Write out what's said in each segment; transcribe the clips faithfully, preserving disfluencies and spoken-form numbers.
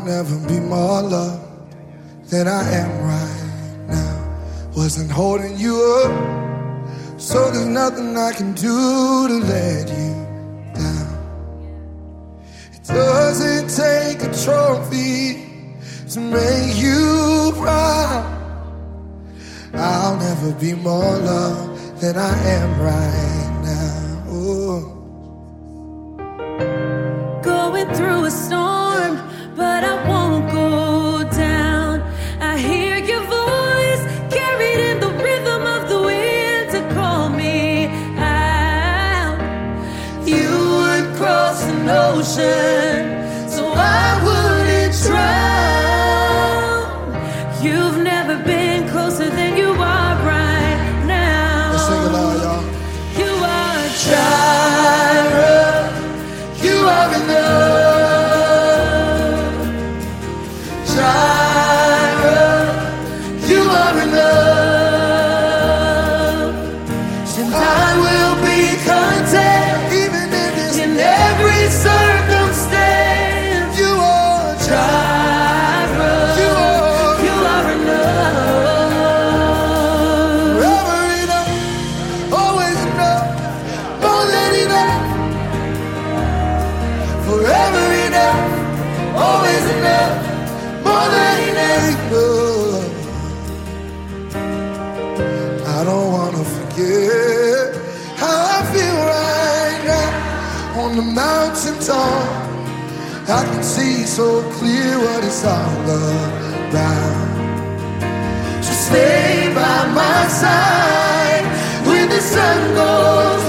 never be more loved than I am right now. Wasn't holding you up, so there's nothing I can do to let you down. It doesn't take a trophy to make you proud. I'll never be more loved than I am right now. Ooh. Going through a storm, but I won't go down. I hear your voice carried in the rhythm of the wind to call me out. You would cross an ocean so I wouldn't drown. You've never been closer than you are right now. Let's sing it loud, y'all. You are Jireh. You are enough. Jireh. You are enough. And I will be content Even in this, in every circumstance. you are Jireh. You are You are enough. forever enough, always enough, more than enough. Forever enough, always enough, more than enough. I don't wanna forget how I feel right now on the mountain top. I can see so clear what it's all about. So stay by my side when the sun goes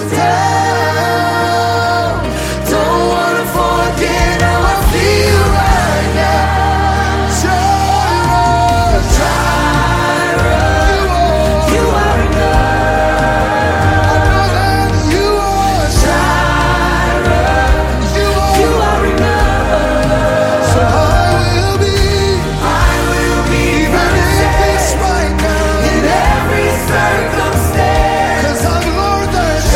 down. Don't wanna forget how I feel right now. Jireh, Jireh. You are enough. I know that you are Jireh. You You are. are enough. So I will be, I will be even if it's content right now, in every circumstance. 'cause I've learned that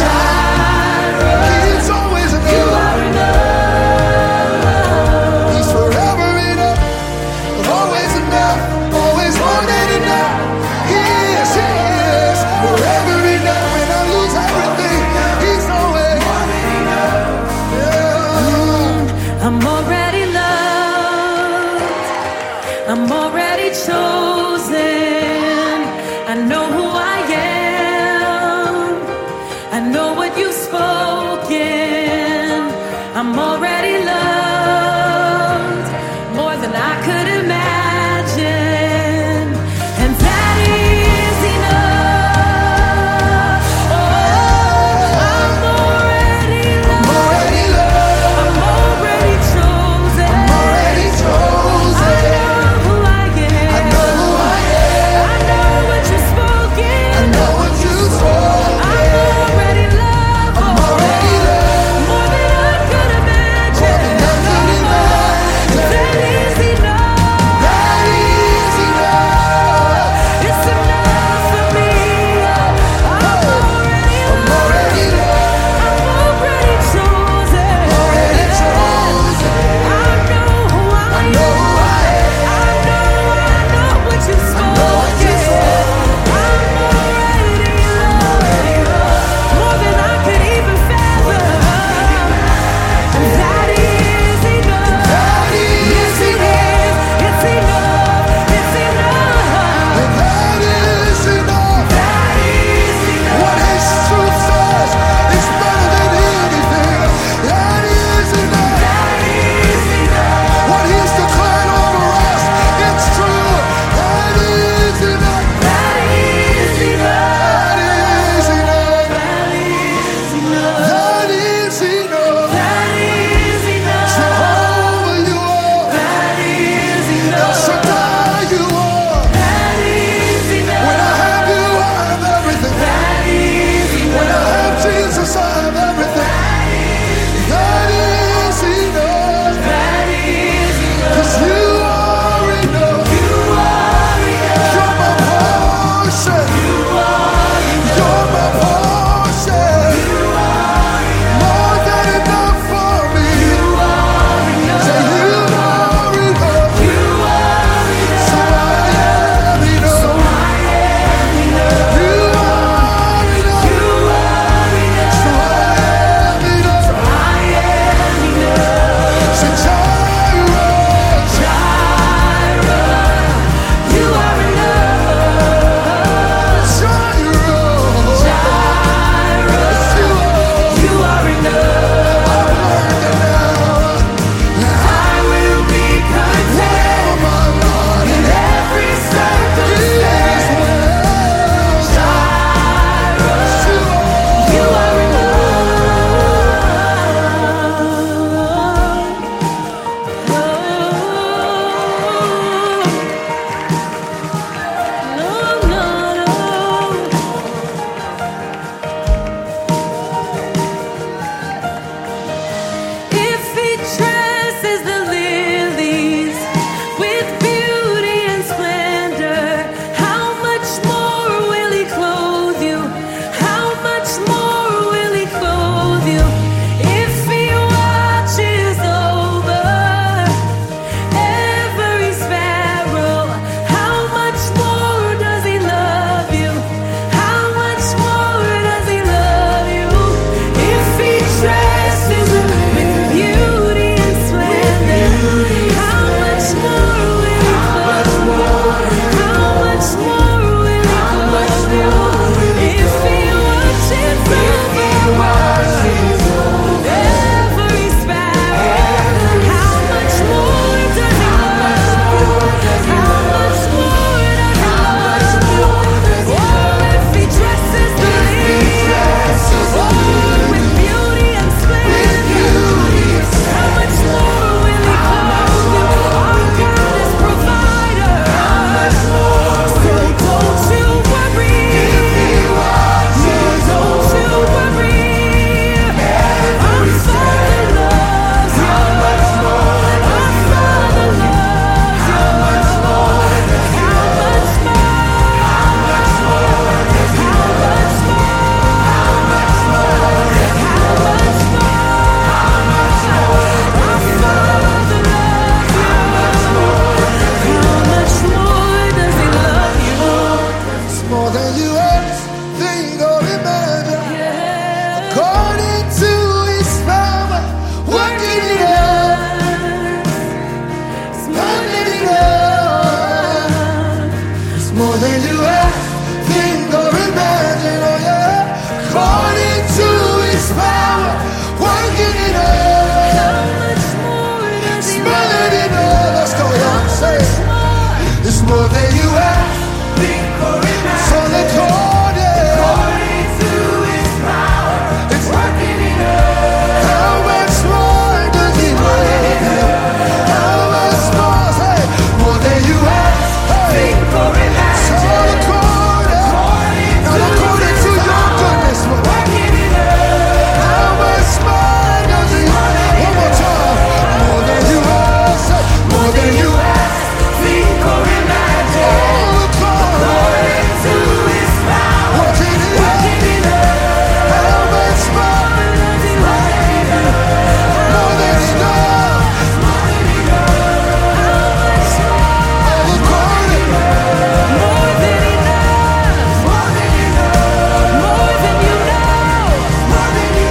more than you ask, think or imagine. So let's hold it. According to His power, it's working in us. How much more does He want? How much more? Say, more than you ask, think or imagine. So let's hold it. Now according to Your goodness, Lord. Working in us. How much more does He want? One more time. More than you ask, more than you ask, think or imagine. According to His power, working in us. How much more does He want? More than enough. More than enough. How much more? According. More than enough. More than enough. More than you know. More than you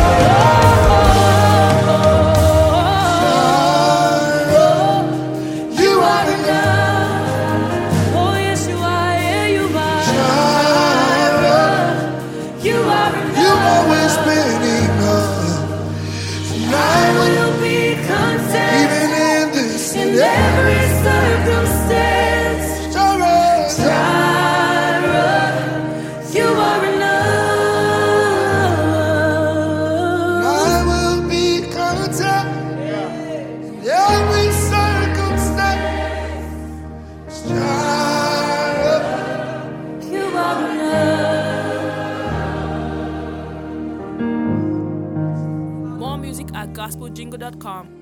know. You are enough. Oh yes, you are. Yeah, you are. You are enough. You've always been enough. I will be content Even in this, in every circumstance. Jireh, you are enough. I will be content in every circumstance. Jireh. You are enough. More music at gospel jingle dot com.